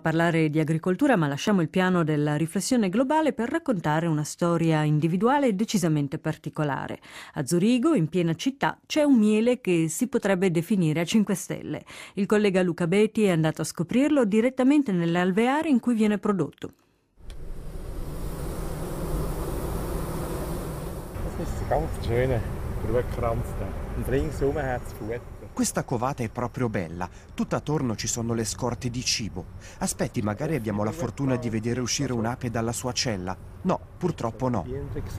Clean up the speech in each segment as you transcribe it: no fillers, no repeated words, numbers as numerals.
parlare di agricoltura, ma lasciamo il piano della riflessione globale per raccontare una storia individuale decisamente particolare. A Zurigo, in piena città, c'è un miele che si potrebbe definire a 5 stelle. Il collega Luca Beti è andato a scoprirlo direttamente nelle alveari in cui viene prodotto. Questa covata è proprio bella, tutt'attorno ci sono le scorte di cibo. Aspetti, magari abbiamo la fortuna di vedere uscire un'ape dalla sua cella. No, purtroppo no.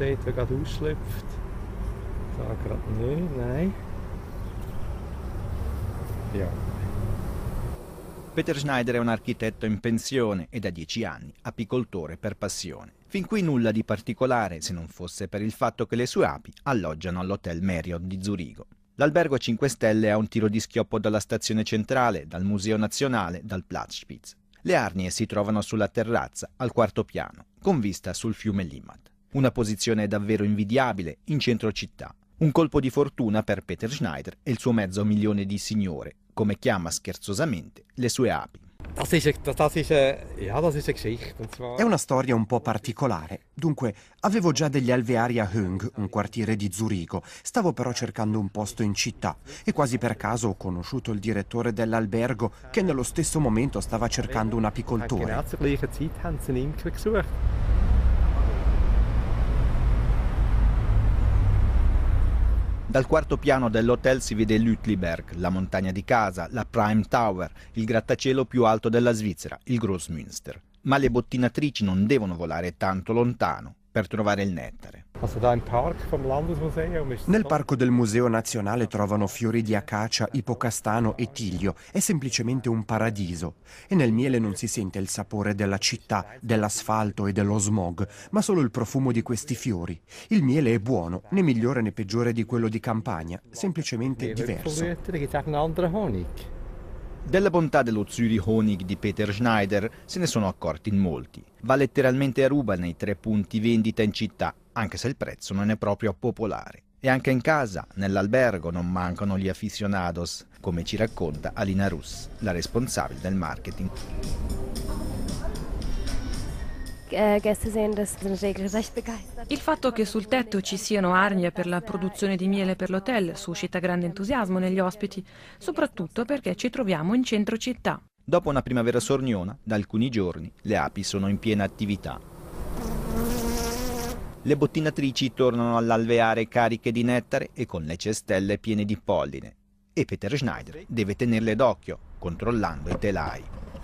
Peter Schneider è un architetto in pensione e da 10 anni apicoltore per passione. Fin qui nulla di particolare, se non fosse per il fatto che le sue api alloggiano all'Hotel Marriott di Zurigo. L'albergo a 5 stelle è a un tiro di schioppo dalla stazione centrale, dal Museo Nazionale, dal Platzspitz. Le arnie si trovano sulla terrazza, al 4° piano, con vista sul fiume Limmat. Una posizione davvero invidiabile in centro città. Un colpo di fortuna per Peter Schneider e il suo mezzo milione di signore, come chiama scherzosamente le sue api. È una storia un po' particolare. Dunque, avevo già degli alveari a Höng, un quartiere di Zurigo. Stavo però cercando un posto in città e quasi per caso ho conosciuto il direttore dell'albergo che nello stesso momento stava cercando un apicoltore. Dal 4° piano dell'hotel si vede l'Uetliberg, la montagna di casa, la Prime Tower, il grattacielo più alto della Svizzera, il Grossmünster. Ma le bottinatrici non devono volare tanto lontano per trovare il nettare. Nel parco del Museo Nazionale trovano fiori di acacia, ipocastano e tiglio. È semplicemente un paradiso. E nel miele non si sente il sapore della città, dell'asfalto e dello smog, ma solo il profumo di questi fiori. Il miele è buono, né migliore né peggiore di quello di campagna, semplicemente diverso. Della bontà dello Zürich Honig di Peter Schneider se ne sono accorti in molti. Va letteralmente a ruba nei 3 punti vendita in città, anche se il prezzo non è proprio popolare. E anche in casa, nell'albergo, non mancano gli aficionados, come ci racconta Alina Russ, la responsabile del marketing. Il fatto che sul tetto ci siano arnie per la produzione di miele per l'hotel suscita grande entusiasmo negli ospiti, soprattutto perché ci troviamo in centro città. Dopo una primavera sorniona, da alcuni giorni le api sono in piena attività. Le bottinatrici tornano all'alveare cariche di nettare e con le cestelle piene di polline. E Peter Schneider deve tenerle d'occhio, controllando i telai.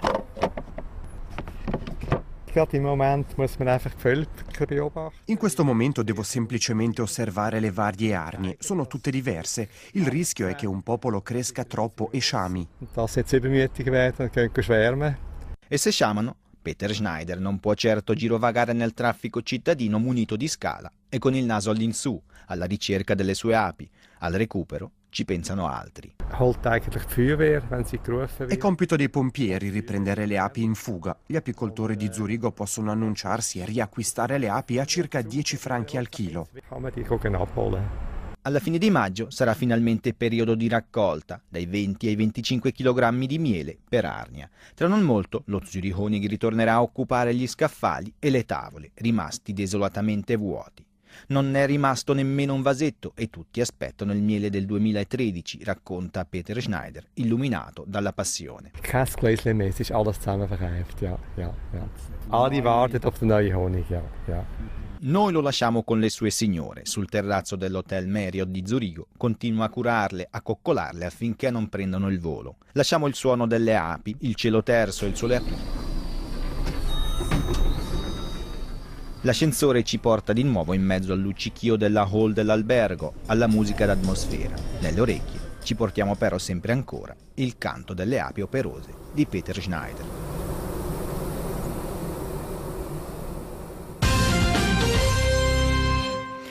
In questo momento devo semplicemente osservare le varie arnie. Sono tutte diverse. Il rischio è che un popolo cresca troppo e sciami. E se sciamano, Peter Schneider non può certo girovagare nel traffico cittadino munito di scala e con il naso all'insù, alla ricerca delle sue api. Al recupero ci pensano altri. È compito dei pompieri riprendere le api in fuga. Gli apicoltori di Zurigo possono annunciarsi e riacquistare le api a circa 10 franchi al chilo. Alla fine di maggio sarà finalmente periodo di raccolta, dai 20 ai 25 kg di miele per arnia. Tra non molto lo Zürich Honig ritornerà a occupare gli scaffali e le tavole, rimasti desolatamente vuoti. Non è rimasto nemmeno un vasetto e tutti aspettano il miele del 2013, racconta Peter Schneider, illuminato dalla passione. Käsegläschen-mäßig alles zusammen verkauft, ja. Alle warten auf den neuen Honig, ja. Noi lo lasciamo con le sue signore. Sul terrazzo dell'Hotel Marriott di Zurigo continua a curarle, a coccolarle affinché non prendano il volo. Lasciamo il suono delle api, il cielo terso e il sole aperto. L'ascensore ci porta di nuovo in mezzo al luccichio della hall dell'albergo, alla musica d'atmosfera. Nelle orecchie ci portiamo però sempre ancora il canto delle api operose di Peter Schneider.